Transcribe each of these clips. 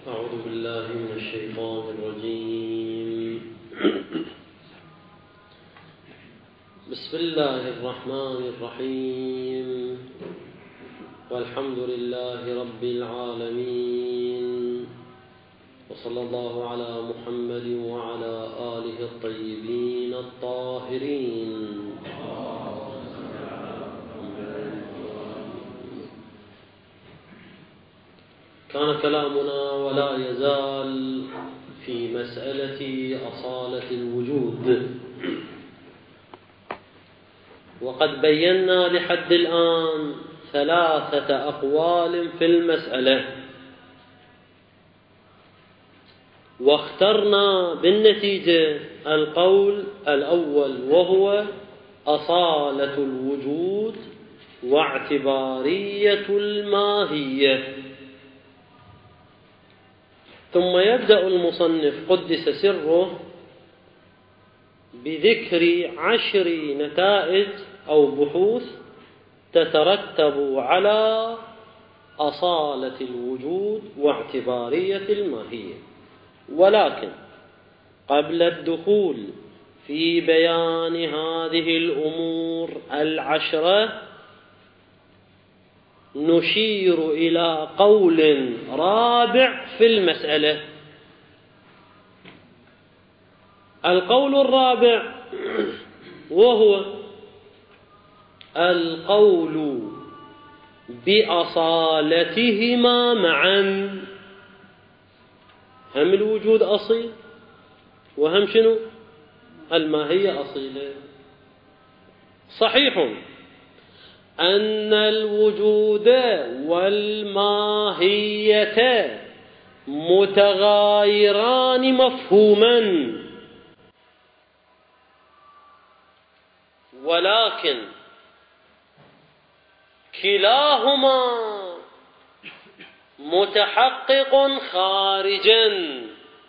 أعوذ بالله من الشيطان الرجيم. بسم الله الرحمن الرحيم، والحمد لله رب العالمين، وصلى الله على محمد وعلى آله الطيبين الطاهرين. كان كلامنا ولا يزال في مسألة أصالة الوجود، وقد بينا لحد الآن 3 أقوال في المسألة، واخترنا بالنتيجة القول الأول، وهو أصالة الوجود واعتبارية الماهية. ثم يبدأ المصنف قدس سره بذكر 10 نتائج أو بحوث تترتب على أصالة الوجود واعتبارية الماهية. ولكن قبل الدخول في بيان هذه الأمور 10 نشير إلى قول رابع في المسألة. القول الرابع وهو القول بأصالتهما معا. هم الوجود أصيل، وهم شنو؟ الماهية أصيلة. صحيح أن الوجود والماهية متغايران مفهوما، ولكن كلاهما متحقق خارجا،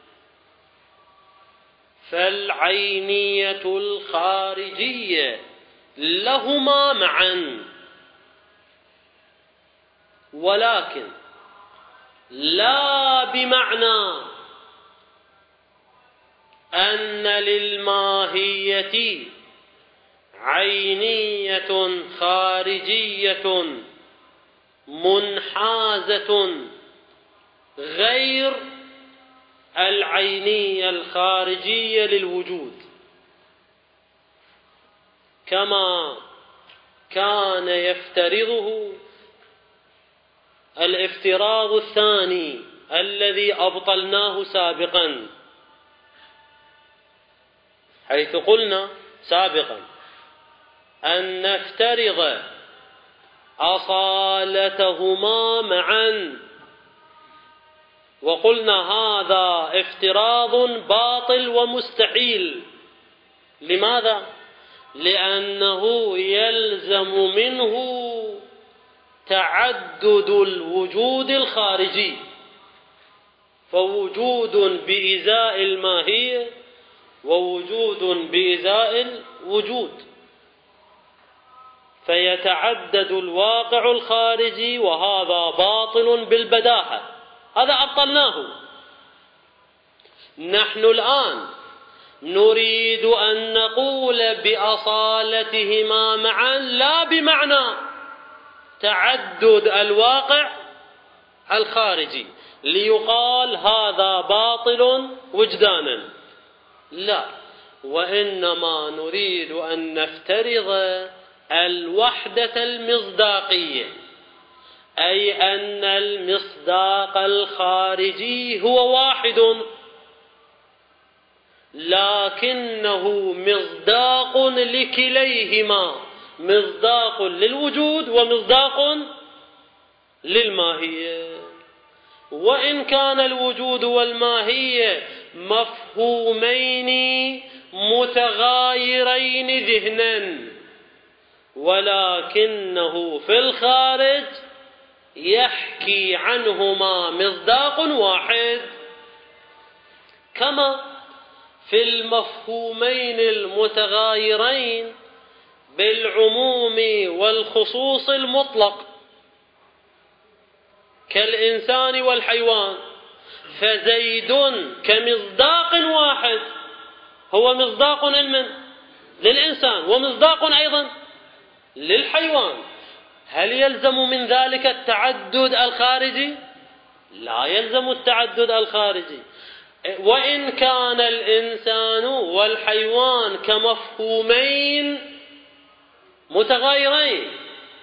فالعينية الخارجية لهما معا، ولكن لا بمعنى أن للماهية عينية خارجية منحازة غير العينية الخارجية للوجود، كما كان يفترضه الافتراض الثاني الذي أبطلناه سابقا، حيث قلنا سابقا أن نفترض أصالتهما معا، وقلنا هذا افتراض باطل ومستحيل. لماذا؟ لأنه يلزم منه تعدد الوجود الخارجي، فوجود بإزاء الماهية ووجود بإزاء الوجود، فيتعدد الواقع الخارجي، وهذا باطل بالبداهة، هذا أبطلناه. نحن الآن نريد أن نقول بأصالتهما معا، لا بمعنى تعدد الواقع الخارجي ليقال هذا باطل وجدانا، لا، وإنما نريد أن نفترض الوحدة المصداقية، أي أن المصداق الخارجي هو واحد، لكنه مصداق لكليهما، مصداق للوجود ومصداق للماهية. وإن كان الوجود والماهية مفهومين متغايرين ذهنا، ولكنه في الخارج يحكي عنهما مصداق واحد، كما في المفهومين المتغايرين بالعموم والخصوص المطلق كالإنسان والحيوان، فزيد كمصداق واحد، هو مصداق للإنسان ومصداق أيضا للحيوان. هل يلزم من ذلك التعدد الخارجي؟ لا يلزم التعدد الخارجي، وإن كان الإنسان والحيوان كمفهومين متغايرين،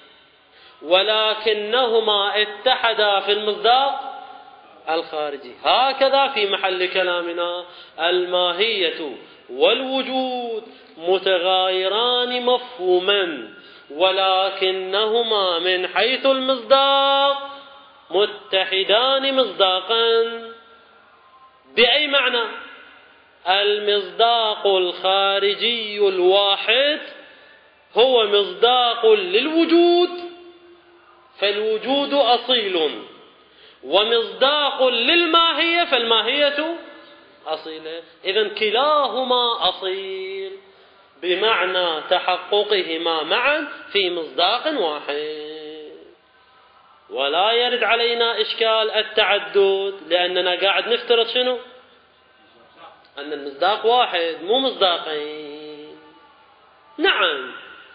ولكنهما اتحدا في المصداق الخارجي. هكذا في محل كلامنا الماهية والوجود متغايران مفهوما، ولكنهما من حيث المصداق متحدان مصداقا. بأي معنى؟ المصداق الخارجي الواحد هو مصداق للوجود، فالوجود أصيل، ومصداق للماهية فالماهية أصيلة. إذن كلاهما أصيل بمعنى تحققهما معا في مصداق واحد. ولا يرد علينا إشكال التعدد، لأننا قاعد نفترض شنو؟ أن المصداق واحد مو مصداقين. نعم،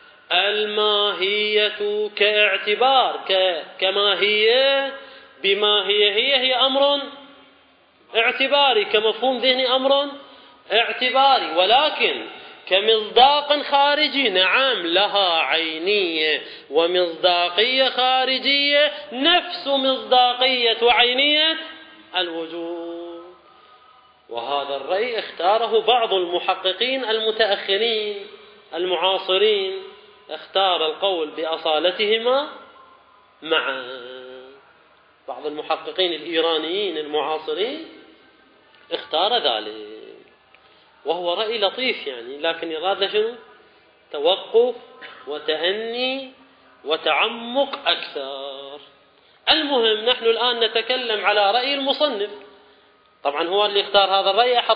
الماهية كاعتبار كماهية بماهية هي أمر اعتباري، كمفهوم ذهني أمر اعتباري، ولكن كمصداق خارجي نعم لها عينية ومصداقية خارجية نفس مصداقية وعينية الوجود. وهذا الرأي اختاره بعض المحققين المتأخرين المعاصرين، اختار القول بأصالتهما معا. بعض المحققين الإيرانيين المعاصرين اختار ذلك، وهو رأي لطيف يعني، لكن يراد شنو؟ توقف وتأني وتعمق أكثر. المهم نحن الآن نتكلم على رأي المصنف. طبعا هو اللي اختار هذا الرأي أحد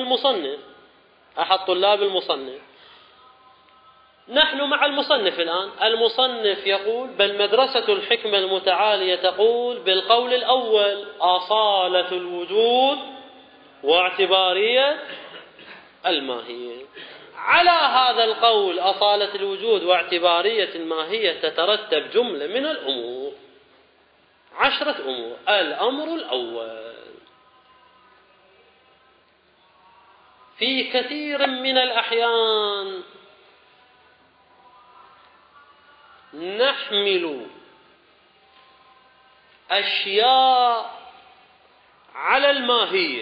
طلاب المصنف. نحن مع المصنف الآن. المصنف يقول: بل مدرسة الحكمة المتعالية تقول بالقول الأول أصالة الوجود واعتبارية الماهية. على هذا القول أصالة الوجود واعتبارية الماهية تترتب جملة من الأمور، 10 أمور. الأمر الأول: في كثير من الأحيان نحمل أشياء على الماهية،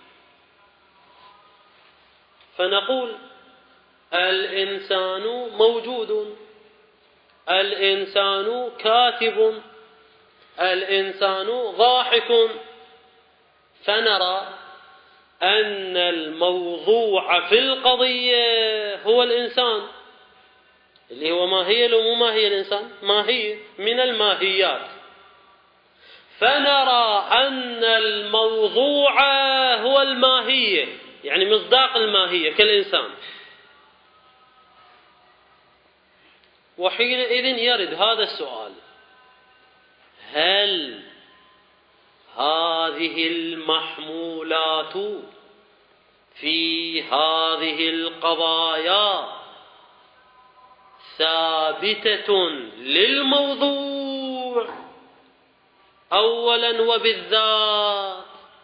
فنقول الإنسان موجود، الإنسان كاتب، الإنسان ضاحك، فنرى أن الموضوع في القضية هو الإنسان، اللي هو ماهية لو مو ماهية الإنسان، ماهية من الماهيات، فنرى أن الموضوع هو الماهية، يعني مصداق الماهية كالإنسان. وحينئذ يرد هذا السؤال: هل هذه المحمولات في هذه القضايا ثابتة للموضوع أولا وبالذات،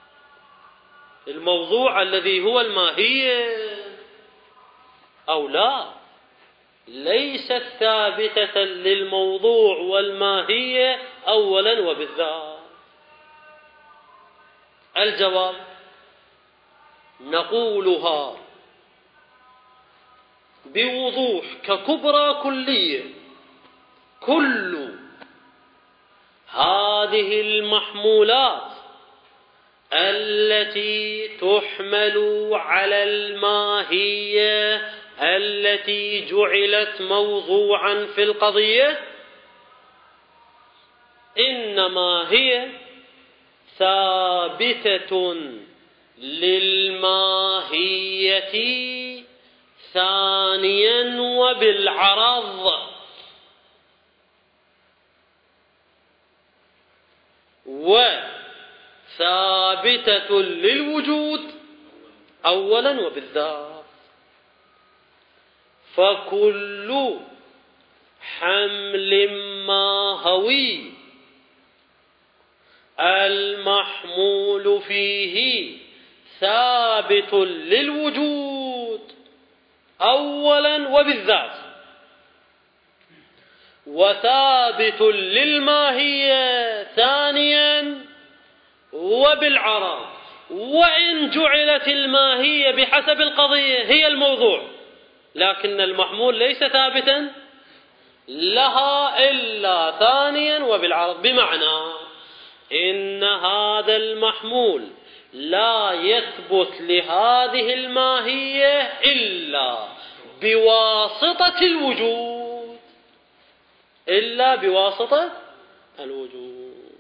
الموضوع الذي هو الماهية، أو لا ليست ثابتة للموضوع والماهية أولا وبالذات؟ الجواب: نقولها بوضوح ككبرى كلية: كل هذه المحمولات التي تحمل على الماهية التي جعلت موضوعا في القضية إنما هي ثابتة للماهية ثانيا وبالعرض، ثابتة للوجود أولا وبالذات. فكل حمل ماهوي المحمول فيه ثابت للوجود أولا وبالذات، وثابت للماهية ثانيا وبالعرض، وإن جعلت الماهية بحسب القضية هي الموضوع، لكن المحمول ليس ثابتا لها إلا ثانيا وبالعرض، بمعنى إن هذا المحمول لا يثبت لهذه الماهية إلا بواسطة الوجود، إلا بواسطة الوجود.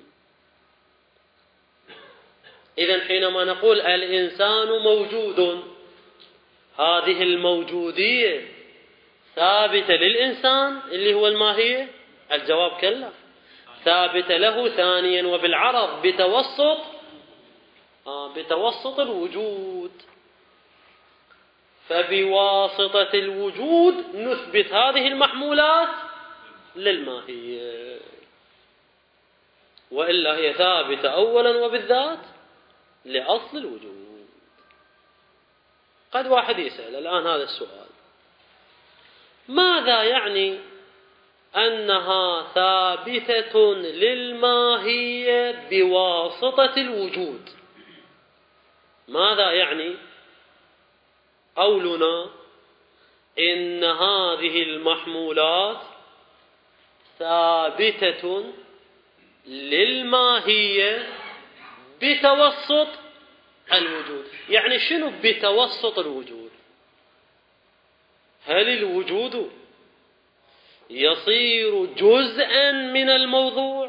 إذن حينما نقول الإنسان موجود، هذه الموجودية ثابتة للإنسان اللي هو الماهية؟ الجواب كلا، ثابتة له ثانيا وبالعرض بتوسط الوجود. فبواسطة الوجود نثبت هذه المحمولات للماهية، وإلا هي ثابتة أولا وبالذات لأصل الوجود. قد واحد يسأل الآن هذا السؤال: ماذا يعني أنها ثابتة للماهية بواسطة الوجود؟ ماذا يعني قولنا إن هذه المحمولات ثابتة للماهية بتوسط الوجود؟ يعني شنو بتوسط الوجود؟ هل الوجود يصير جزءا من الموضوع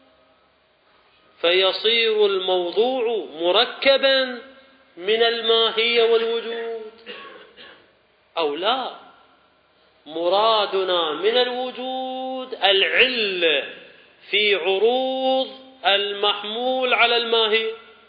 فيصير الموضوع مركبا من الماهية والوجود، أو لا، مرادنا من الوجود العلة في عروض المحمول على الماهية،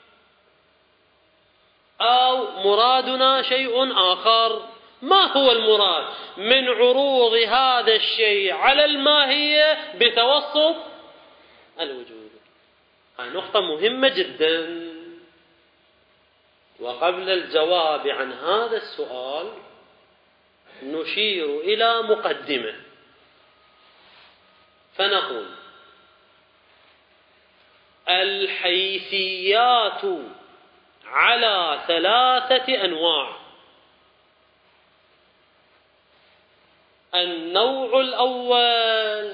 أو مرادنا شيء آخر؟ ما هو المراد من عروض هذا الشيء على الماهية بتوسط الوجود؟ هذه نقطة مهمة جدا. وقبل الجواب عن هذا السؤال نشير إلى مقدمة، فنقول: الحيثيات على 3 أنواع. النوع الأول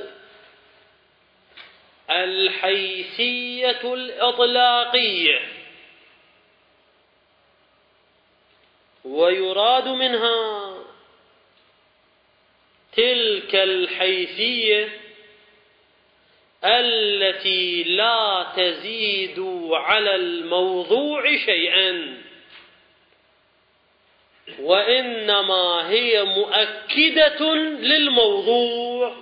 الحيثية الإطلاقية، ويراد منها تلك الحيثية التي لا تزيد على الموضوع شيئا، وإنما هي مؤكدة للموضوع.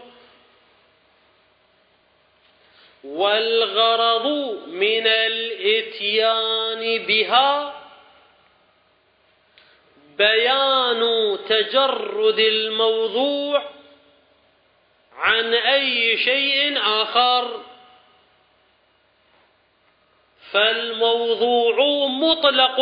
والغرض من الإتيان بها بيان تجرد الموضوع عن أي شيء آخر، فالموضوع مطلق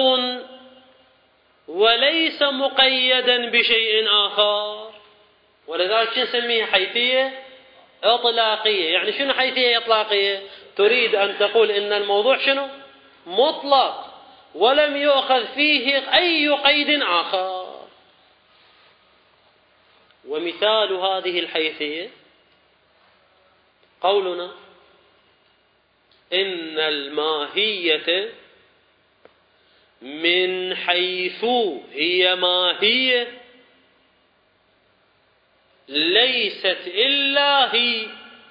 وليس مقيدا بشيء آخر، ولذلك نسميها حيثية إطلاقية. يعني شنو حيثية إطلاقية؟ تريد أن تقول إن الموضوع شنو؟ مطلق ولم يؤخذ فيه أي قيد آخر. ومثال هذه الحيثية قولنا إن الماهية من حيث هي ماهية ليست إلا هي.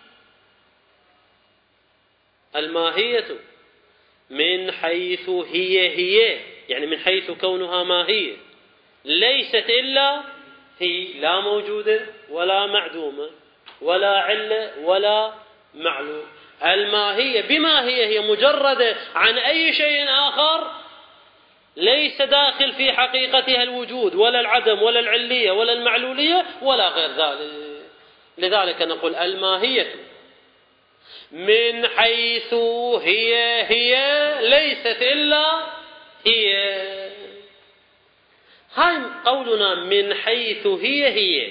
الماهية من حيث هي يعني من حيث كونها ماهية ليست إلا هي، لا موجودة ولا معدومة ولا علة ولا معلوم. الماهية بما هي مجردة عن أي شيء آخر، ليس داخل في حقيقتها الوجود ولا العدم ولا العلية ولا المعلولية ولا غير ذلك. لذلك نقول الماهية من حيث هي ليست إلا هي. هاي قولنا من حيث هي،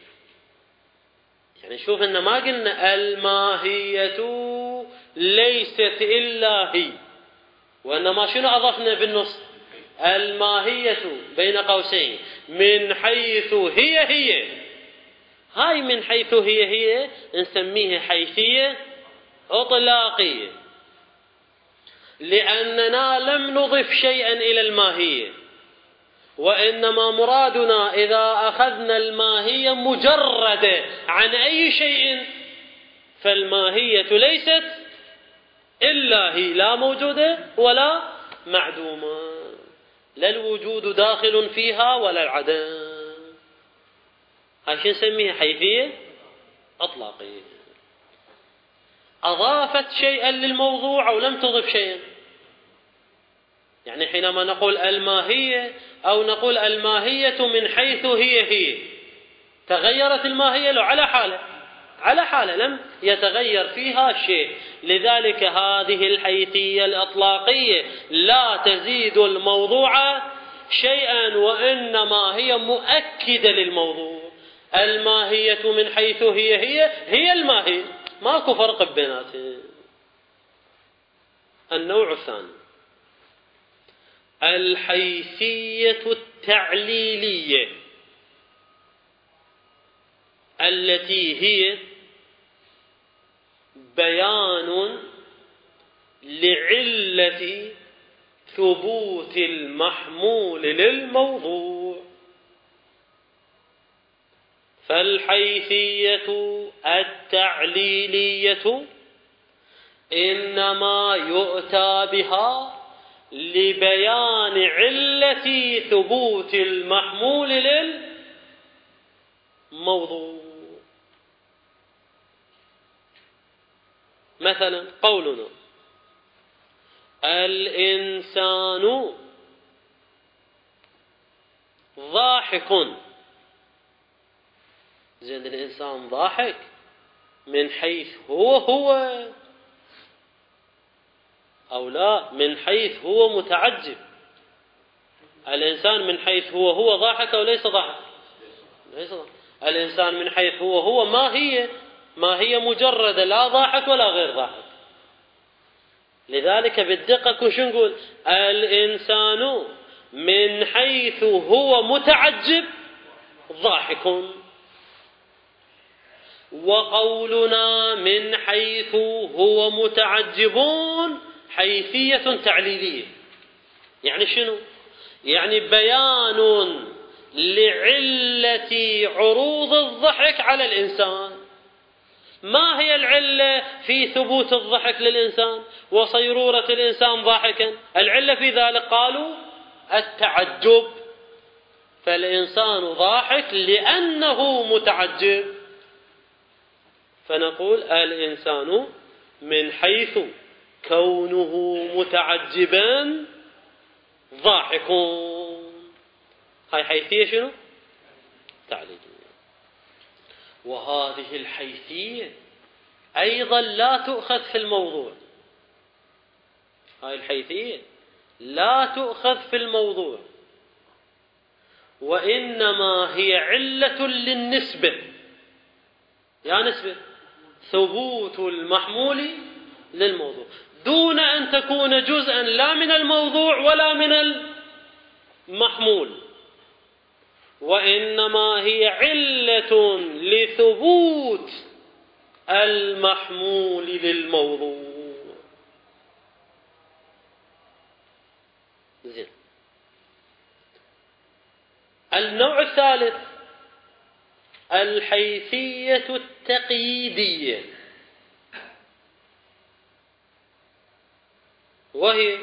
يعني شوف إن ما قلنا الماهية ليست إلا هي، وإنما شنو أضفنا بالنص؟ الماهية بين قوسين من حيث هي. هاي من حيث هي نسميها حيثية إطلاقية، لأننا لم نضف شيئا إلى الماهية، وإنما مرادنا إذا أخذنا الماهية مجردة عن أي شيء فالماهية ليست إلا هي، لا موجودة ولا معدومة، لا الوجود داخل فيها ولا العدم. هاي شو نسميها؟ حيثية إطلاقية، أضافت شيئا للموضوع أو لم تضف شيئا. يعني حينما نقول الماهية أو نقول الماهية من حيث هي، تغيرت الماهية لو على حالة لم يتغير فيها شيء. لذلك هذه الحيثية الإطلاقية لا تزيد الموضوع شيئا، وإنما هي مؤكدة للموضوع. الماهية من حيث هي الماهية، ماكو فرق بيناتهم. النوع الثاني الحيثية التعليلية، التي هي بيان لعلة ثبوت المحمول للموضوع. فالحيثية التعليلية إنما يؤتى بها لبيان علة ثبوت المحمول للموضوع. مثلا قولنا الإنسان ضاحك، زين الإنسان ضاحك من حيث هو أو لا من حيث هو متعجب. الإنسان من حيث هو ضاحك أو ليس ضاحك؟ ليس ضاحك. الإنسان من حيث هو ما هي مجردة، لا ضاحك ولا غير ضاحك. لذلك بالدقة كل شو نقول؟ الإنسان من حيث هو متعجب ضاحك، وقولنا من حيث هو متعجبون حيثية تعليلية. يعني شنو؟ يعني بيان لعلة عروض الضحك على الإنسان. ما هي العلة في ثبوت الضحك للإنسان وصيرورة الإنسان ضاحكا؟ العلة في ذلك قالوا التعجب، فالإنسان ضاحك لأنه متعجب. فنقول الإنسان من حيث كونه متعجبا ضاحك. هاي حيثية شنو؟ تعليلية. وهذه الحيثية أيضا لا تؤخذ في الموضوع. هاي الحيثية لا تؤخذ في الموضوع، وإنما هي علة للنسبة. يا نسبة ثبوت المحمول للموضوع، دون أن تكون جزءا لا من الموضوع ولا من المحمول، وإنما هي علة لثبوت المحمول للموضوع. زين. النوع الثالث الحيثية التقييدية، وهي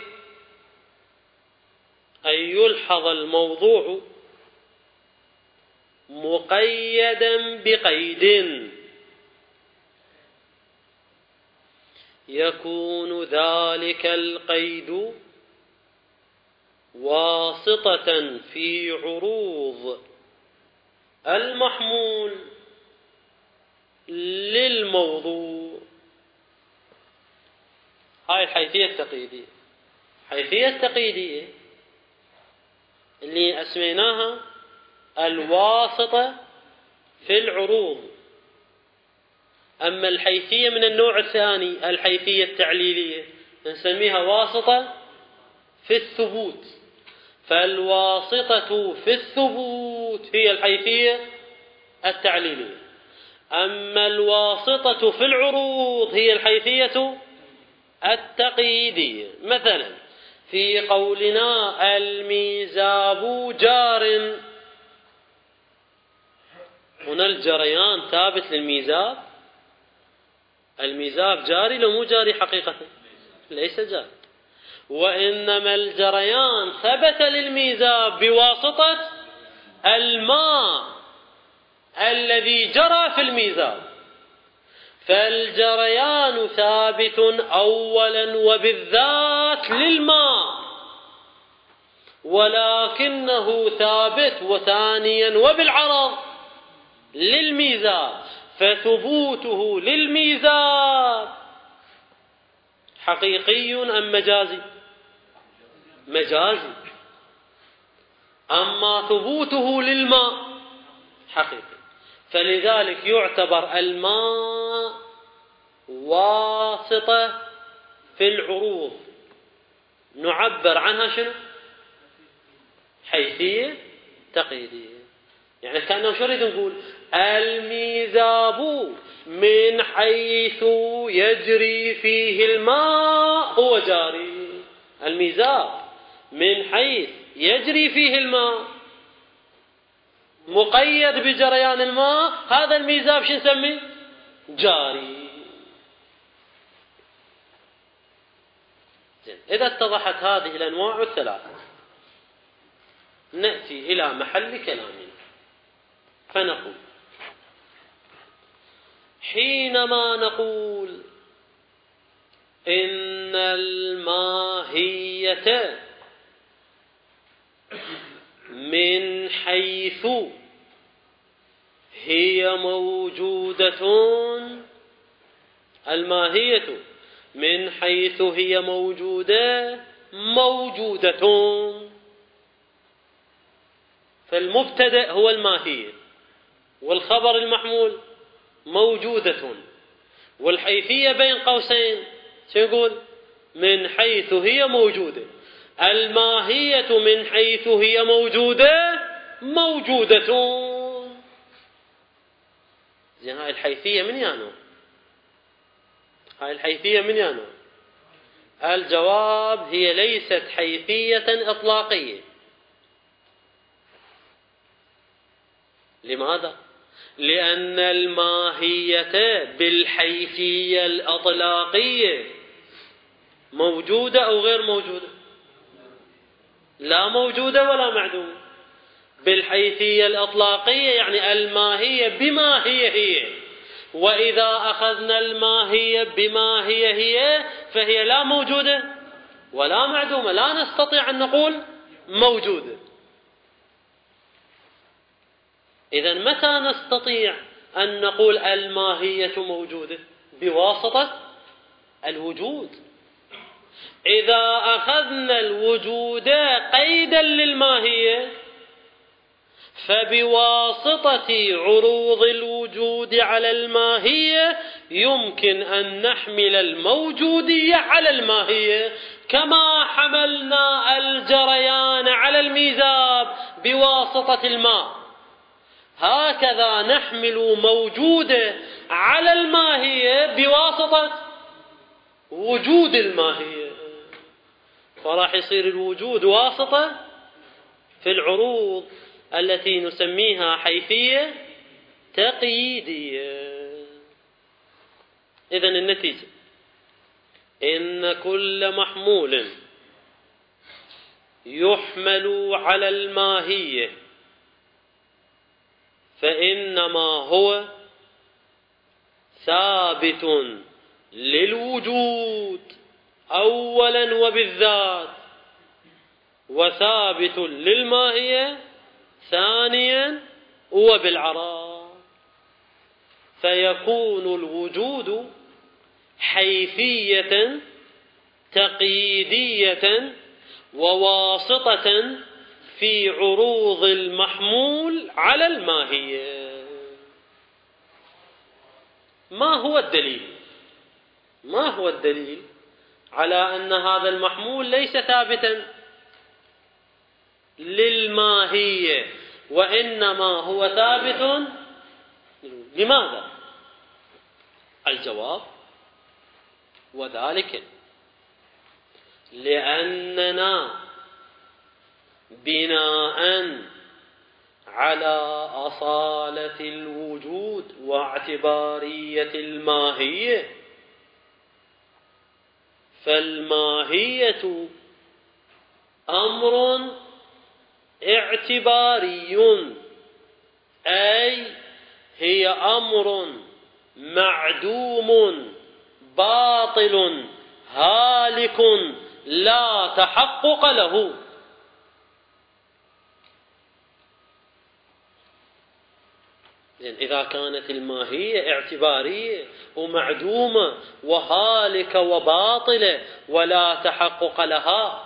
أن يلحظ الموضوع مقيدا بقيد يكون ذلك القيد واسطة في عروض المحمول للموضوع. هاي الحيثية التقييدية. الحيثية التقييدية اللي أسميناها الواسطة في العروض. أما الحيثية من النوع الثاني الحيثية التعليلية نسميها واسطة في الثبوت. فالواسطة في الثبوت هي الحيثية التعليلية، أما الواسطة في العروض هي الحيثية التقييدية. مثلا في قولنا الميزاب جار، هنا الجريان ثابت للميزاب. الميزاب جاري لو مو جاري حقيقة؟ ليس جاري، وإنما الجريان ثبت للميزاب بواسطة الماء الذي جرى في الميزاب. فالجريان ثابت أولا وبالذات للماء، ولكنه ثابت وثانيا وبالعرض للميزاب. فثبوته للميزاب حقيقي أم مجازي؟ مجازي. أما ثبوته للماء حقيقي. فلذلك يعتبر الماء واسطة في العروض، نعبر عنها شنو؟ حيثية تقييدية. يعني كأنه شو نريد نقول؟ الميزاب من حيث يجري فيه الماء هو جاري. الميزاب من حيث يجري فيه الماء مقيد بجريان الماء، هذا الميزاب شو نسميه؟ جاري. إذا اتضحت هذه الأنواع الثلاثة نأتي إلى محل كلامنا فنقول: حينما نقول إن الماهية من حيث هي موجودة، الماهية من حيث هي موجودة فالمبتدأ هو الماهية، والخبر المحمول موجودة، والحيثية بين قوسين سيقول من حيث هي موجودة. الماهية من حيث هي موجودة. زين، هاي الحيثية من يانو؟ هاي الحيثية من يانو؟ الجواب: هي ليست حيثية إطلاقية. لماذا؟ لأن الماهية بالحيثية الإطلاقية موجودة أو غير موجودة؟ لا موجودة ولا معدومة. بالحيثية الإطلاقية يعني الماهية بما هي، وإذا أخذنا الماهية بما هي فهي لا موجودة ولا معدومة، لا نستطيع أن نقول موجودة. إذن متى نستطيع أن نقول الماهية موجودة؟ بواسطة الوجود. إذا أخذنا الوجود قيدا للماهية فبواسطة عروض الوجود على الماهية يمكن أن نحمل الموجودية على الماهية، كما حملنا الجريان على الميزاب بواسطة الماء، هكذا نحمل موجودة على الماهية بواسطة وجود الماهية. فراح يصير الوجود واسطة في العروض التي نسميها حيثية تقييدية. إذن النتيجة: إن كل محمول يحمل على الماهية فإنما هو ثابت للوجود أولا وبالذات، وثابت للماهية ثانيا وبالعراء، فيكون الوجود حيثية تقييدية وواسطة في عروض المحمول على الماهية. ما هو الدليل؟ ما هو الدليل على أن هذا المحمول ليس ثابتا للماهية وإنما هو ثابت؟ لماذا؟ الجواب: وذلك لأننا بناء على أصالة الوجود واعتبارية الماهية، فالماهية أمر اعتباري، أي هي أمر معدوم باطل هالك لا تحقق له. إذا كانت الماهية اعتبارية ومعدومة وهالكة وباطلة ولا تحقق لها،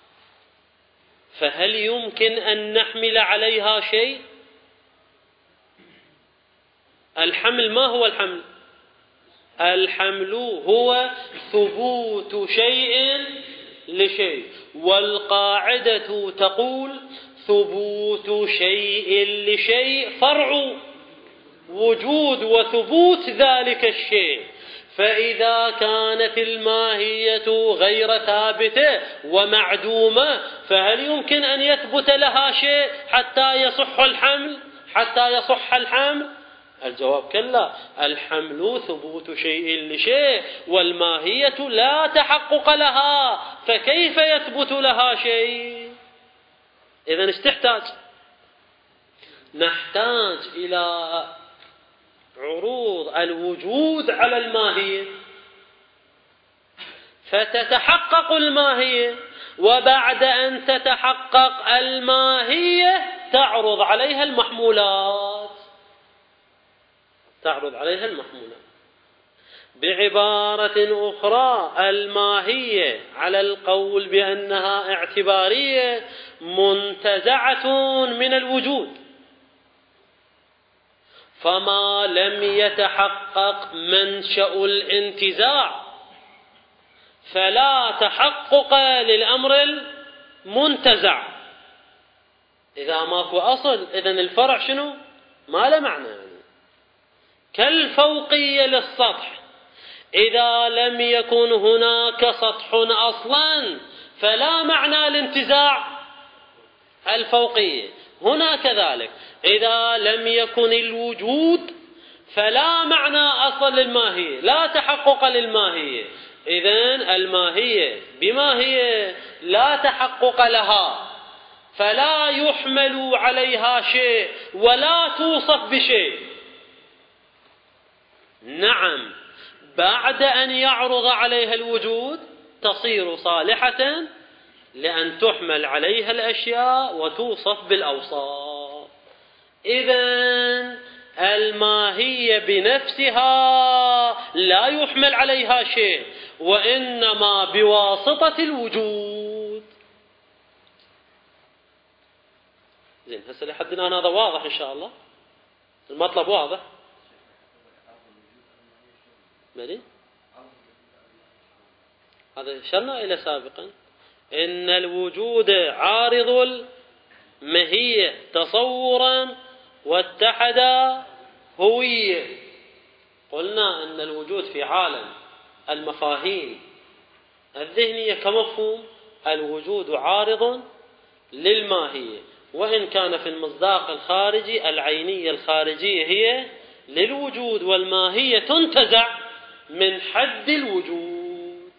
فهل يمكن أن نحمل عليها شيء؟ الحمل، ما هو الحمل؟ الحمل هو ثبوت شيء لشيء، والقاعدة تقول ثبوت شيء لشيء فرع وجود وثبوت ذلك الشيء. فإذا كانت الماهية غير ثابتة ومعدومة، فهل يمكن أن يثبت لها شيء حتى يصح الحمل؟ الجواب: كلا. الحمل ثبوت شيء لشيء والماهية لا تحقق لها، فكيف يثبت لها شيء؟ إذن ايش تحتاج؟ نحتاج إلى عروض الوجود على الماهية، فتتحقق الماهية، وبعد أن تتحقق الماهية تعرض عليها المحمولات. بعبارة أخرى، الماهية على القول بأنها اعتبارية منتزعة من الوجود، فما لم يتحقق منشأ الانتزاع فلا تحقق للأمر المنتزع. إذا ماكو أصل، إذن الفرع شنو؟ ما له معنى. كالفوقية للسطح، إذا لم يكن هناك سطح أصلا فلا معنى الانتزاع الفوقية. هنا كذلك، إذا لم يكن الوجود فلا معنى أصل للماهية، لا تحقق للماهية. إذن الماهية بماهية لا تحقق لها، فلا يحمل عليها شيء ولا توصف بشيء. نعم، بعد أن يعرض عليها الوجود تصير صالحة لأن تحمل عليها الأشياء وتوصف بالأوصاف. إذن الماهية بنفسها لا يحمل عليها شيء، وإنما بواسطة الوجود. زين، هسه لحد الآن هذا واضح إن شاء الله، المطلب واضح. مالي هذا شرنا إلى سابقا، إن الوجود عارض الماهية تصورا واتحد هوية. قلنا أن الوجود في عالم المفاهيم الذهنية كمفهوم، الوجود عارض للماهية، وإن كان في المصداق الخارجي العينية الخارجية هي للوجود، والماهية تنتزع من حد الوجود.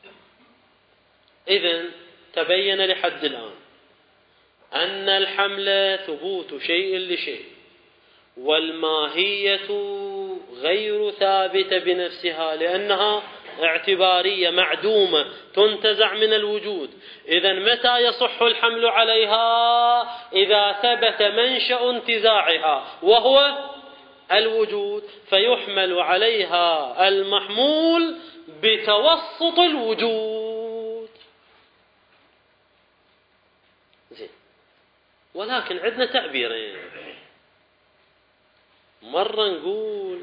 إذن تبين لحد الآن أن الحمل ثبوت شيء لشيء، والماهية غير ثابتة بنفسها لأنها اعتبارية معدومة تنتزع من الوجود. إذن متى يصح الحمل عليها؟ إذا ثبت منشأ انتزاعها وهو الوجود، فيحمل عليها المحمول بتوسط الوجود. زين. ولكن عندنا تعبيرين. مرة نقول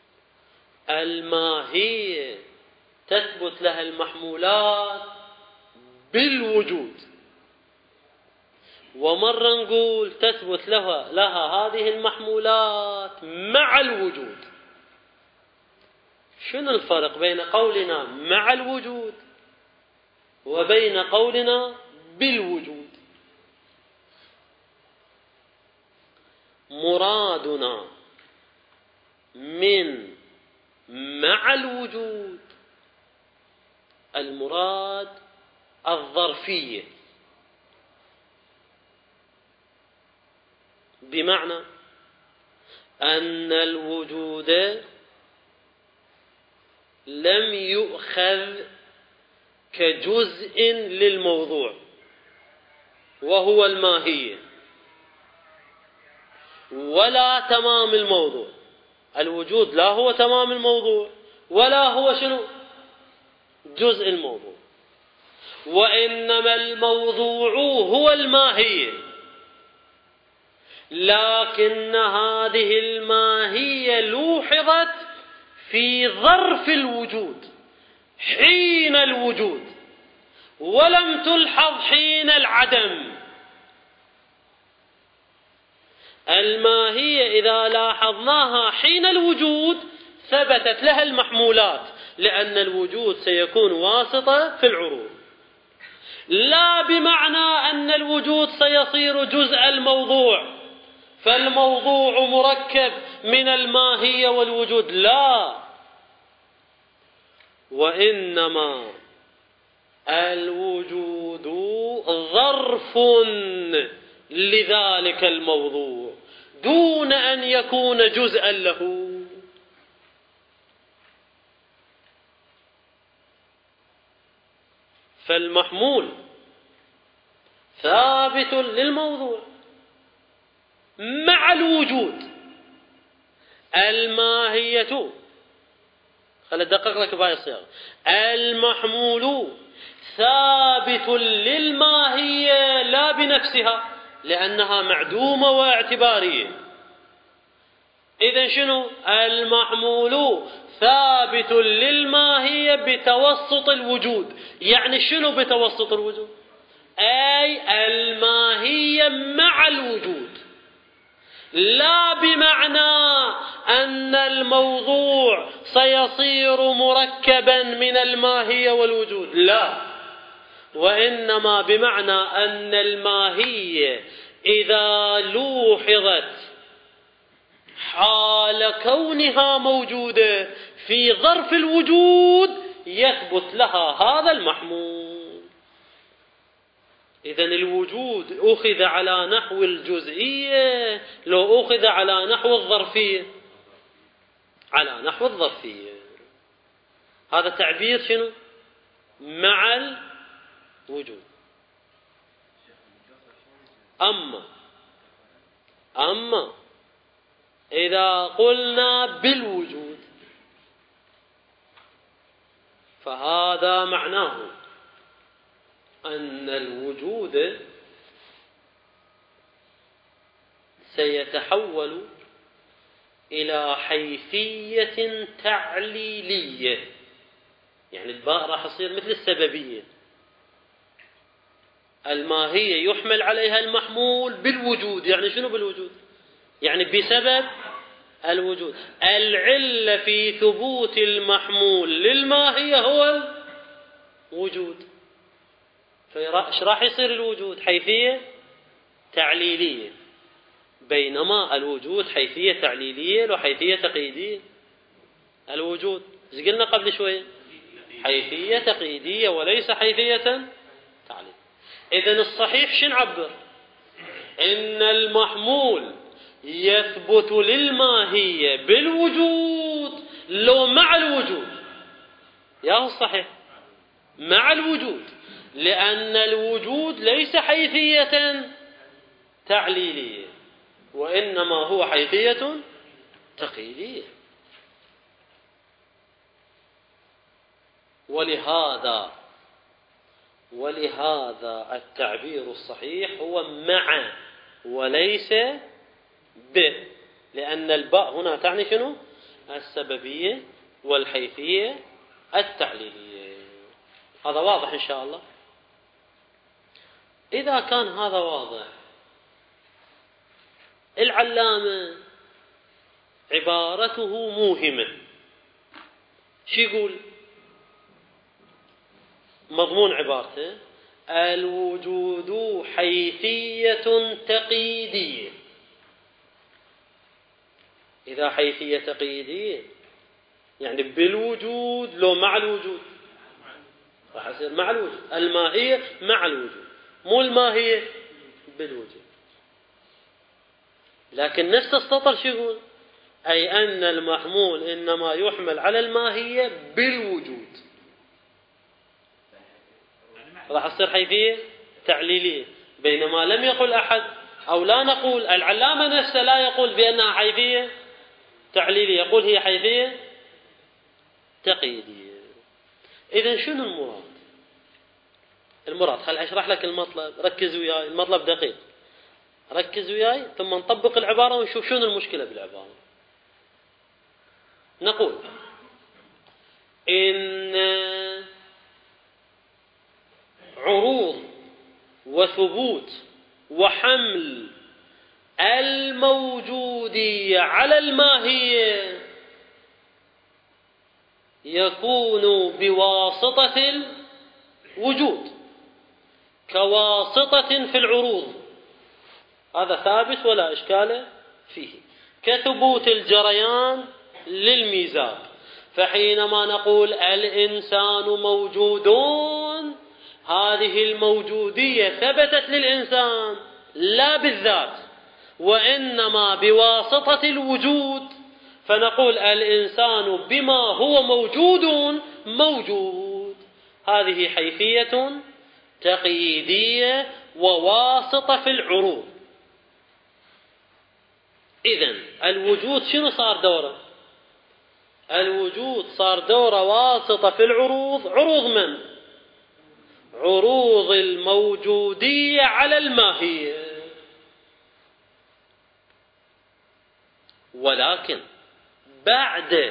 الماهية تثبت لها المحمولات بالوجود، ومرة نقول تثبت لها هذه المحمولات مع الوجود. شنو الفرق بين قولنا مع الوجود وبين قولنا بالوجود؟ مرادنا من مع الوجود المراد الظرفية، بمعنى أن الوجود لم يؤخذ كجزء للموضوع وهو الماهية، ولا تمام الموضوع. الوجود لا هو تمام الموضوع ولا هو شنو جزء الموضوع، وإنما الموضوع هو الماهية، لكن هذه الماهية لوحظت في ظرف الوجود حين الوجود، ولم تلحظ حين العدم. الماهية إذا لاحظناها حين الوجود ثبتت لها المحمولات، لأن الوجود سيكون واسطة في العروض، لا بمعنى أن الوجود سيصير جزء الموضوع، فالموضوع مركب من الماهية والوجود، لا، وإنما الوجود ظرف لذلك الموضوع دون أن يكون جزءا له. فالمحمول ثابت للموضوع مع الوجود. الماهية، خلي أدقق لك بهاي الصيغة، المحمول ثابت للماهية لا بنفسها، لأنها معدومة واعتبارية. إذن شنو؟ المحمول ثابت للماهية بتوسط الوجود. يعني شنو بتوسط الوجود؟ أي الماهية مع الوجود، لا بمعنى أن الموضوع سيصير مركبا من الماهية والوجود، لا، وإنما بمعنى أن الماهية إذا لوحظت حال كونها موجودة في ظرف الوجود يثبت لها هذا المحمول. إذن الوجود أخذ على نحو الجزئية لو أخذ على نحو الظرفية، على نحو الظرفية. هذا تعبير شنو؟ مع الوجود. أما إذا قلنا بالوجود فهذا معناه أن الوجود سيتحول إلى حيثية تعليلية، يعني الباء راح يصير مثل السببية. الماهية يحمل عليها المحمول بالوجود. يعني شنو بالوجود؟ يعني بسبب الوجود. العلة في ثبوت المحمول للماهية هو الوجود، فايش راح يصير الوجود؟ حيثية تعليلية، بينما الوجود حيثية تعليلية وحيثية تقييدية. الوجود ايش قلنا قبل شوية؟ حيثية تقييدية وليس حيثية تعليلية. إذن الصحيح شو نعبر؟ إن المحمول يثبت للماهية بالوجود لو مع الوجود. يا الصحيح مع الوجود، لأن الوجود ليس حيثية تعليلية وإنما هو حيثية تقييدية. ولهذا التعبير الصحيح هو مع وليس ب، لأن الباء هنا تعني شنو؟ السببية والحيثية التعليلية. هذا واضح إن شاء الله. إذا كان هذا واضح، العلامة عبارته موهمة. شو يقول؟ مضمون عبارته الوجود حيثية تقييدية. إذا حيثية تقييدية يعني بالوجود لو مع الوجود؟ راح يصير مع الوجود. الماهية مع الوجود، مو الماهية بالوجود. لكن نفس السطر شو يقول؟ أي أن المحمول إنما يحمل على الماهية بالوجود. راح تصير حيثية تعليلية، بينما لم يقل أحد أو لا نقول، العلامة نفسه لا يقول بأنها حيثية تعليلية، يقول هي حيثية تقييدية. إذن شنو المراد؟ خل أشرح لك المطلب، ركز وياي، المطلب دقيق، ركز وياي ثم نطبق العبارة ونشوف شنو المشكلة بالعبارة. نقول إن عروض وثبوت وحمل الموجودية على الماهية يكون بواسطة الوجود كواسطة في العروض. هذا ثابت ولا إشكال فيه، كثبوت الجريان للميزان. فحينما نقول الإنسان موجودون، هذه الموجودية ثبتت للإنسان لا بالذات وإنما بواسطة الوجود، فنقول الإنسان بما هو موجود. هذه حيثية تقييدية وواسطة في العروض. إذن الوجود شنو صار دوره؟ الوجود صار دوره واسطة في العروض. عروض من؟ عروض الموجودية على الماهية. ولكن بعد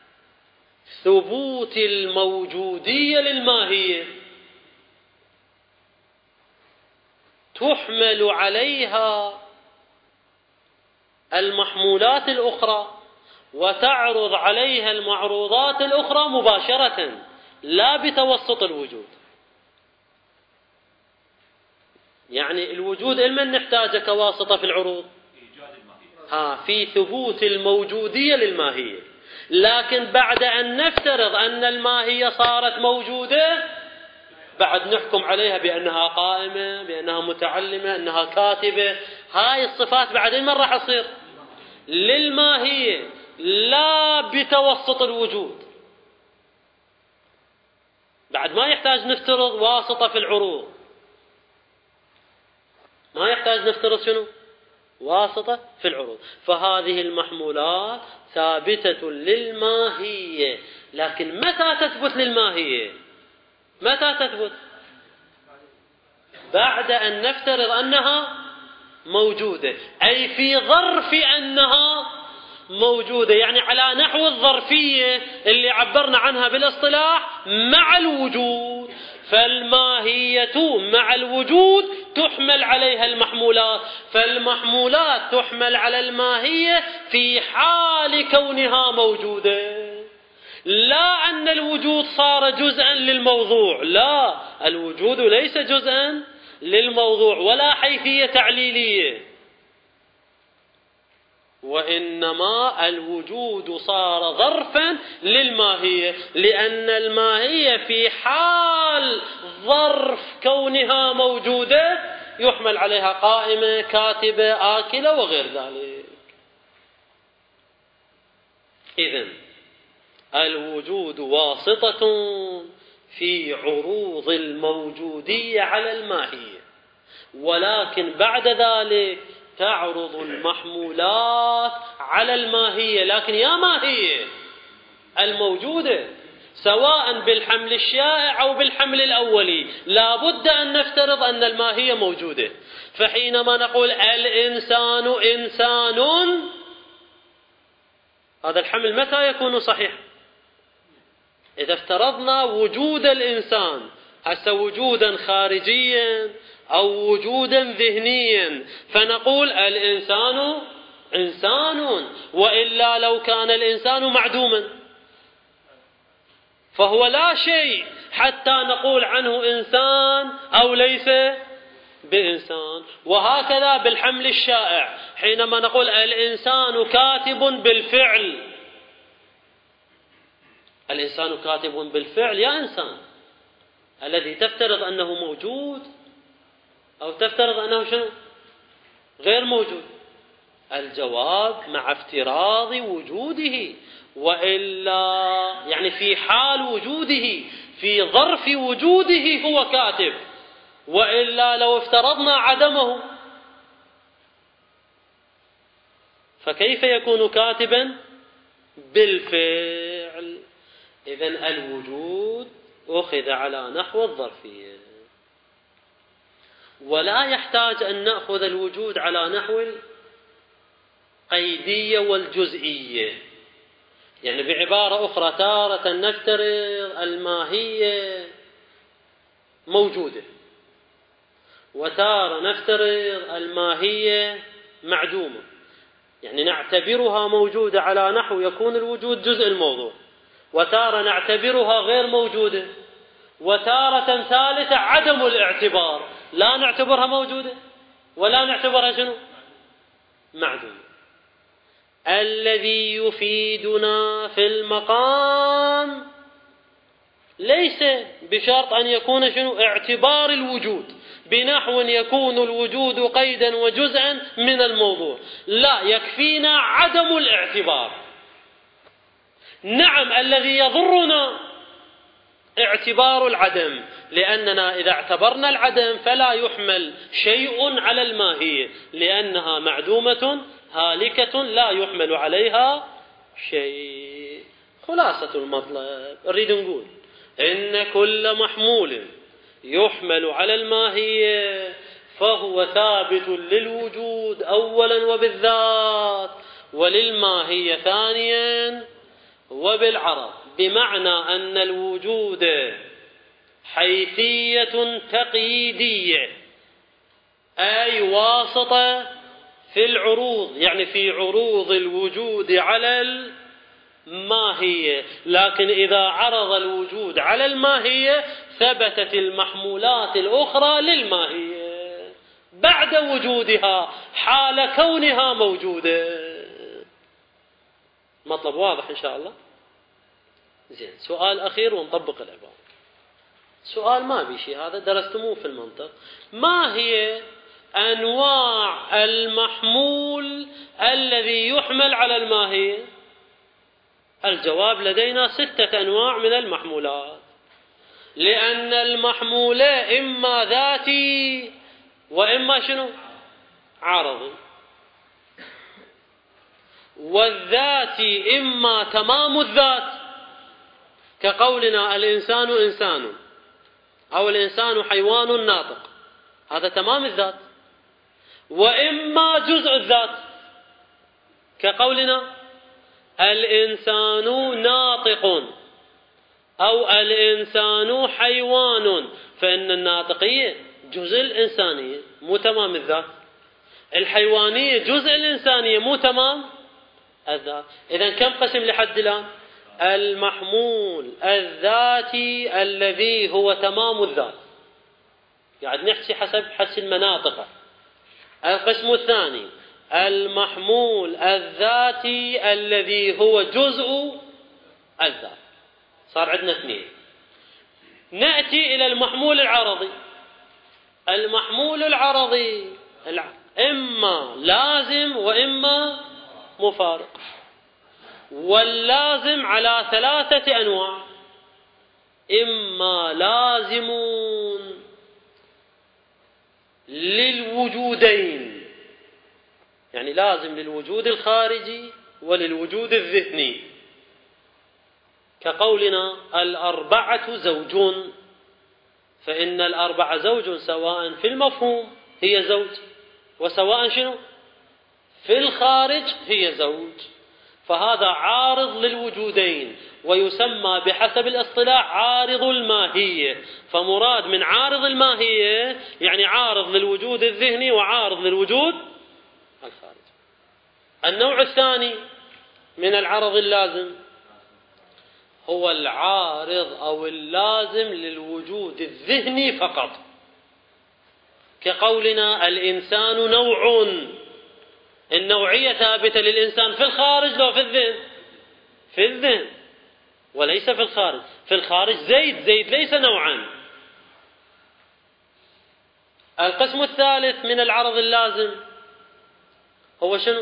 ثبوت الموجودية للماهية تحمل عليها المحمولات الأخرى وتعرض عليها المعروضات الأخرى مباشرة لا بتوسط الوجود. يعني الوجود لمن نحتاجه كواسطة في العروض؟ في ثبوت الموجودية للماهية. لكن بعد أن نفترض أن الماهية صارت موجودة، بعد نحكم عليها بأنها قائمة، بأنها متعلمة، أنها كاتبة. هاي الصفات بعد من راح تصير؟ للماهية لا بتوسط الوجود. بعد ما يحتاج نفترض واسطة في العروض، ما يحتاج نفترض شنو؟ واسطة في العروض. فهذه المحمولات ثابتة للماهية. لكن متى تثبت للماهية؟ متى تثبت؟ بعد أن نفترض أنها موجودة، أي في ظرف أنها موجودة، يعني على نحو الظرفية اللي عبرنا عنها بالاصطلاح مع الوجود. فالماهية مع الوجود تحمل عليها المحمولات، فالمحمولات تحمل على الماهية في حال كونها موجودة. لا أن الوجود صار جزءا للموضوع، لا، الوجود ليس جزءا للموضوع ولا حيثية تعليلية، وإنما الوجود صار ظرفا للماهية، لأن الماهية في حال ظرف كونها موجودة يحمل عليها قائمة، كاتبة، آكلة وغير ذلك. إذن الوجود واسطة في عروض الموجودية على الماهية، ولكن بعد ذلك تعرض المحمولات على الماهية. لكن يا ماهية الموجودة سواء بالحمل الشائع أو بالحمل الأولي لا بد أن نفترض أن الماهية موجودة. فحينما نقول الإنسان إنسان، هذا الحمل متى يكون صحيح؟ إذا افترضنا وجود الإنسان، هسه وجودا خارجيا أو وجودا ذهنيا، فنقول الإنسان إنسان، وإلا لو كان الإنسان معدوما فهو لا شيء حتى نقول عنه إنسان أو ليس بإنسان. وهكذا بالحمل الشائع، حينما نقول الإنسان كاتب بالفعل، الإنسان كاتب بالفعل يا إنسان الذي تفترض أنه موجود أو تفترض أنه شنو؟ غير موجود. الجواب مع افتراض وجوده، وإلا يعني في حال وجوده في ظرف وجوده هو كاتب، وإلا لو افترضنا عدمه فكيف يكون كاتبا بالفعل؟ إذن الوجود أخذ على نحو الظرفية، ولا يحتاج أن نأخذ الوجود على نحو القيدية والجزئية. يعني بعبارة أخرى، تارة نفترض الماهية موجودة، وتارة نفترض الماهية معدومة، يعني نعتبرها موجودة على نحو يكون الوجود جزء الموضوع، وتارة نعتبرها غير موجودة، وتارة ثالثة عدم الاعتبار، لا نعتبرها موجودة ولا نعتبرها شنو؟ معدومة. الذي يفيدنا في المقام ليس بشرط أن يكون شنو؟ اعتبار الوجود بنحو يكون الوجود قيدا وجزءا من الموضوع، لا، يكفينا عدم الاعتبار. نعم، الذي يضرنا اعتبار العدم، لأننا إذا اعتبرنا العدم فلا يحمل شيء على الماهية، لأنها معدومة هالكة لا يحمل عليها شيء. خلاصة المطلب نريد نقول إن كل محمول يحمل على الماهية فهو ثابت للوجود أولا وبالذات، وللماهية ثانيا وبالعرض، بمعنى أن الوجود حيثية تقييدية، أي واسطة في العروض، يعني في عروض الوجود على الماهية. لكن إذا عرض الوجود على الماهية ثبتت المحمولات الأخرى للماهية بعد وجودها حال كونها موجودة. مطلب واضح إن شاء الله؟ زين، سؤال أخير ونطبق العبارة. سؤال ما بيشي، هذا درستموه في المنطق. ما هي أنواع المحمول الذي يحمل على الماهية؟ الجواب لدينا 6 أنواع من المحمولات، لأن المحمول إما ذاتي وإما شنو؟ عرضي. والذاتي إما تمام الذات كقولنا الإنسان إنسان، أو الإنسان حيوان ناطق، هذا تمام الذات، وإما جزء الذات كقولنا الإنسان ناطق أو الإنسان حيوان، فإن الناطقية جزء الإنسانية مو تمام الذات، الحيوانية جزء الإنسانية مو تمام الذات. إذن كم قسم لحد الآن؟ المحمول الذاتي الذي هو تمام الذات، قاعد نحكي حسب المناطق. القسم الثاني المحمول الذاتي الذي هو جزء الذات، صار عندنا 2. نأتي إلى المحمول العرضي. المحمول العرضي إما لازم وإما مفارق. واللازم على 3 أنواع: إما لازم للوجودين، يعني لازم للوجود الخارجي وللوجود الذهني، كقولنا 4 زوج، فإن 4 زوج سواء في المفهوم هي زوج، وسواء شنو في الخارج هي زوج، فهذا عارض للوجودين، ويسمى بحسب الاصطلاح عارض الماهية. فمراد من عارض الماهية يعني عارض للوجود الذهني وعارض للوجود الخارجي. النوع الثاني من العرض اللازم هو العارض أو اللازم للوجود الذهني فقط، كقولنا الإنسان نوع. النوعية ثابتة للإنسان في الخارج لو في الذهن؟ في الذهن وليس في الخارج. في الخارج زيد ليس نوعا. القسم الثالث من العرض اللازم هو شنو؟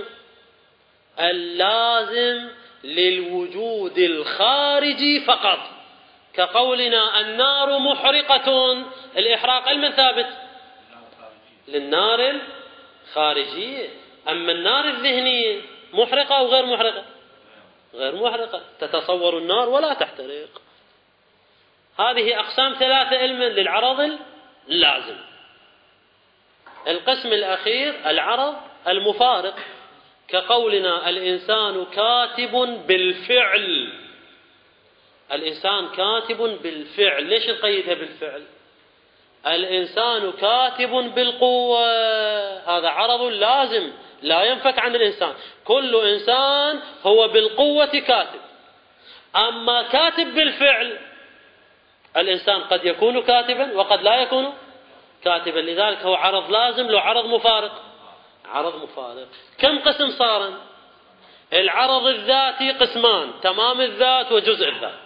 اللازم للوجود الخارجي فقط، كقولنا النار محرقة. الإحراق لمن ثابت؟ للنار الخارجية. أما النار الذهنية محرقة أو غير محرقة؟ غير محرقة، تتصور النار ولا تحترق. هذه أقسام 3 علما للعرض اللازم. القسم الأخير العرض المفارق، كقولنا الإنسان كاتب بالفعل. الإنسان كاتب بالفعل، ليش نقيدها بالفعل؟ الإنسان كاتب بالقوة، هذا عرض لازم لا ينفك عن الإنسان. كل إنسان هو بالقوة كاتب. أما كاتب بالفعل، الإنسان قد يكون كاتبا وقد لا يكون كاتبا، لذلك هو عرض لازم لو عرض مفارق. عرض مفارق كم قسم صار؟ العرض الذاتي قسمان: تمام الذات وجزء الذات.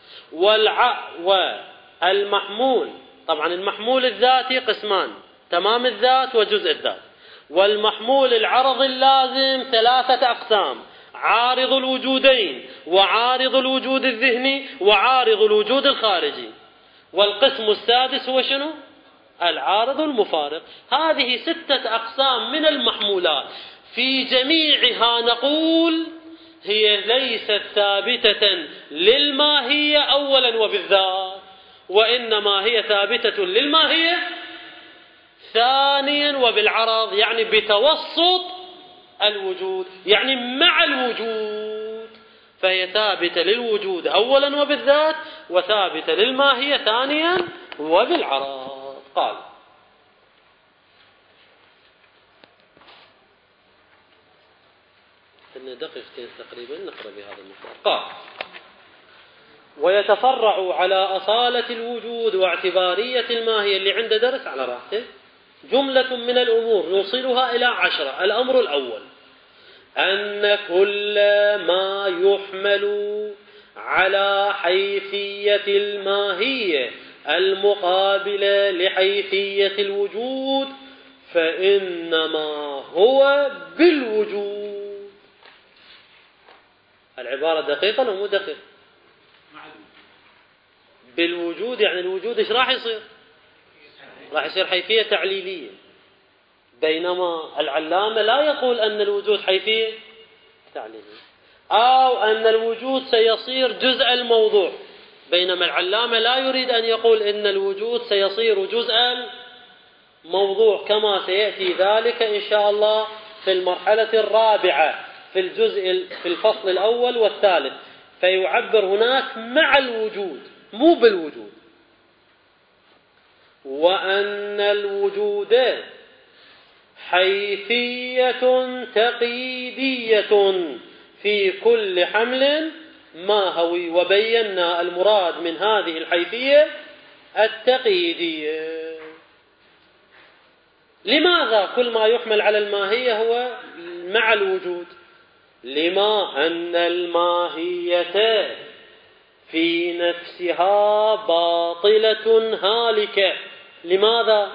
والمحمول، طبعا المحمول الذاتي قسمان: تمام الذات وجزء الذات. والمحمول العرض اللازم 3 أقسام: عارض الوجودين، وعارض الوجود الذهني، وعارض الوجود الخارجي. والقسم السادس هو شنو؟ العارض المفارق. هذه 6 أقسام من المحمولات، في جميعها نقول هي ليست ثابتة للماهية أولا وبالذات، وإنما هي ثابتة للماهية ثانيا وبالعرض، يعني بتوسط الوجود، يعني مع الوجود. فهي ثابتة للوجود أولا وبالذات، وثابتة للماهية ثانيا وبالعرض. قال: إن دقيقتين تقريبا نقرأ بهذا المقدار. قال: ويتفرع على أصالة الوجود واعتبارية الماهية، اللي عنده درس على راحته، جملة من الأمور نوصلها إلى 10. الأمر الأول: أن كل ما يحمل على حيثية الماهية المقابلة لحيثية الوجود فإنما هو بالوجود. العبارة دقيقة ولا مو دقيقة؟ بالوجود يعني الوجود ايش راح يصير؟ راح يصير حيثية تعليلية، بينما العلامة لا يقول أن الوجود حيثية تعليلية، أو أن الوجود سيصير جزء الموضوع، بينما العلامة لا يريد أن يقول إن الوجود سيصير جزء الموضوع، كما سيأتي ذلك إن شاء الله في المرحلة الرابعة في الفصل الأول والثالث، فيعبر هناك مع الوجود مو بالوجود. وأن الوجود حيثية تقييدية في كل حمل ماهوي، وبينا المراد من هذه الحيثية التقييدية. لماذا كل ما يحمل على الماهية هو مع الوجود؟ لما أن الماهية في نفسها باطلة هالكة. لماذا؟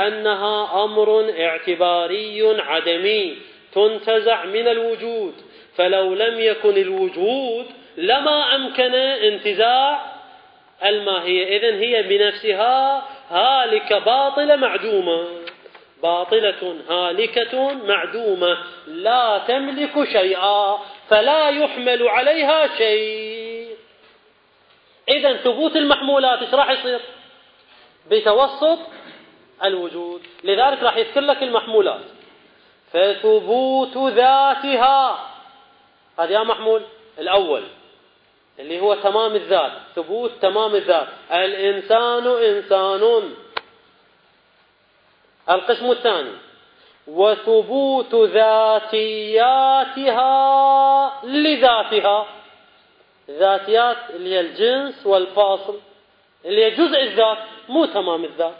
لأنها أمر اعتباري عدمي تنتزع من الوجود، فلو لم يكن الوجود لما أمكن انتزاع الماهية. إذن هي بنفسها هالكة باطلة معدومة، باطلة هالكة معدومة لا تملك شيئا فلا يحمل عليها شيء. إذن ثبوت المحمولات ايش راح يصير؟ بتوسط الوجود. لذلك راح يذكر لك المحمولات. فثبوت ذاتها، هذا محمول الأول اللي هو تمام الذات، ثبوت تمام الذات. الإنسان إنسان. القسم الثاني وثبوت ذاتياتها لذاتها. ذاتيات اللي هي الجنس والفاصل، اللي هي جزء الذات مو تمام الذات.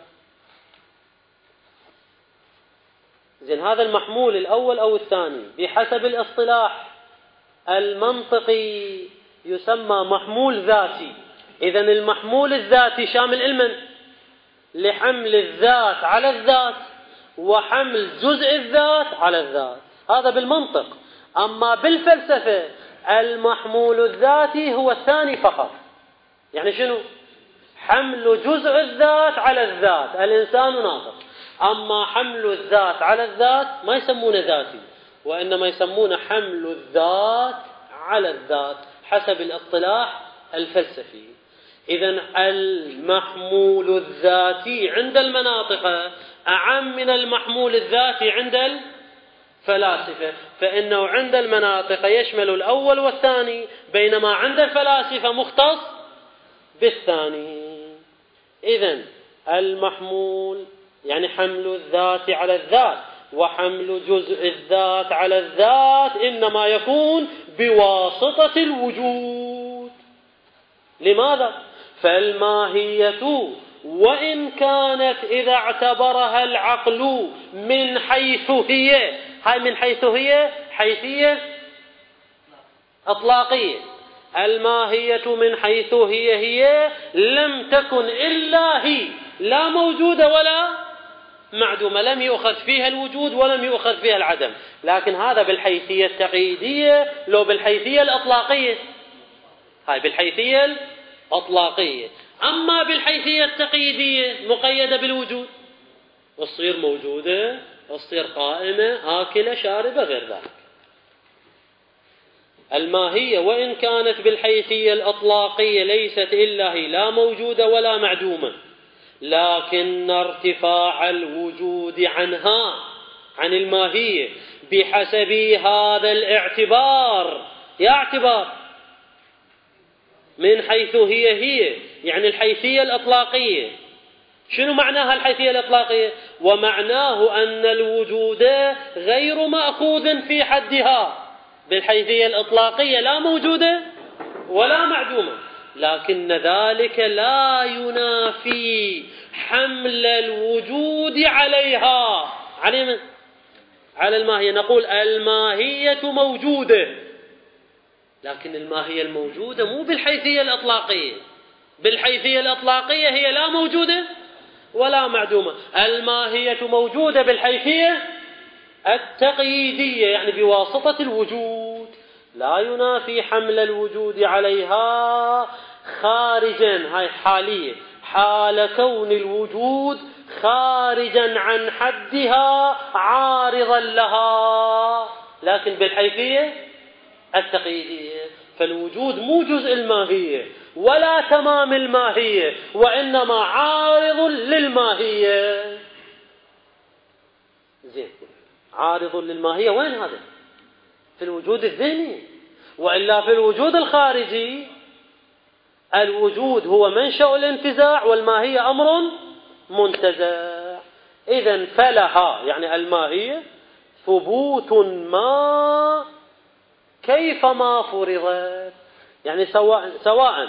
زين، هذا المحمول الأول أو الثاني بحسب الاصطلاح المنطقي يسمى محمول ذاتي. إذن المحمول الذاتي شامل المن لحمل الذات على الذات وحمل جزء الذات على الذات، هذا بالمنطق. أما بالفلسفة المحمول الذاتي هو الثاني فقط. يعني شنو؟ حمل جزء الذات على الذات، الإنسان ناطق. أما حمل الذات على الذات ما يسمونه ذاتي، وإنما يسمونه حمل الذات على الذات حسب الاصطلاح الفلسفي. إذن المحمول الذاتي عند المناطق أعم من المحمول الذاتي عند الفلاسفة، فإنه عند المناطق يشمل الأول والثاني، بينما عند الفلاسفة مختص بالثاني. إذن المحمول يعني حمل الذات على الذات وحمل جزء الذات على الذات إنما يكون بواسطة الوجود. لماذا؟ فالماهية وإن كانت إذا اعتبرها العقل من حيث هي، هاي من حيث هي حيثية أطلاقية، الماهية من حيث هي لم تكن إلا هي، لا موجودة ولا معدومة، لم يؤخذ فيها الوجود ولم يؤخذ فيها العدم. لكن هذا بالحيثية التقييدية، لو بالحيثية الأطلاقية، هاي بالحيثية الأطلاقية. أما بالحيثية التقييدية مقيدة بالوجود، تصير موجودة، تصير قائمة، آكلة، شاربة، غير ذلك. الماهية وإن كانت بالحيثية الأطلاقية ليست إلا هي، لا موجودة ولا معدومة، لكن ارتفاع الوجود عنها عن الماهية بحسب هذا الاعتبار، يعتبر من حيث هي يعني الحيثية الأطلاقية. شنو معناها الحيثية الأطلاقية؟ ومعناه أن الوجود غير مأخوذ في حدها، بالحيثية الأطلاقية لا موجودة ولا معدومة، لكن ذلك لا ينافي حمل الوجود عليها، على الماهية. نقول الماهية موجودة، لكن الماهية الموجودة مو بالحيثية الأطلاقية، بالحيثية الأطلاقية هي لا موجودة ولا معدومة. الماهية موجودة بالحيثية التقييدية يعني بواسطة الوجود، لا ينافي حمل الوجود عليها خارجا، هاي حالية، حال كون الوجود خارجا عن حدها عارضا لها، لكن بالحيثية التقييدية. فالوجود مو جزء الماهية ولا تمام الماهية، وإنما عارض للماهية. زين، عارض للماهية وين هذا؟ في الوجود الذهني، وإلا في الوجود الخارجي الوجود هو منشأ الانتزاع والماهية أمر منتزع. إذن فلها يعني الماهية ثبوت ما كيفما فرضت، يعني سواء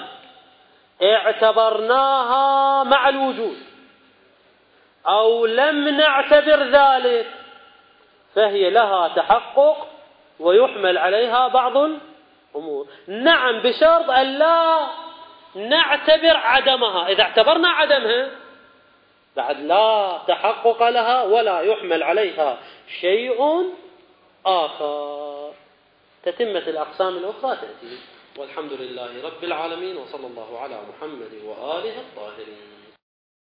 اعتبرناها مع الوجود أو لم نعتبر ذلك، فهي لها تحقق ويحمل عليها بعض الأمور. نعم، بشرط أن لا نعتبر عدمها. إذا اعتبرنا عدمها بعد لا تحقق لها ولا يحمل عليها شيء آخر. تتمة الأقسام الأخرى تأتي. والحمد لله رب العالمين، وصلى الله على محمد وآله الطاهرين.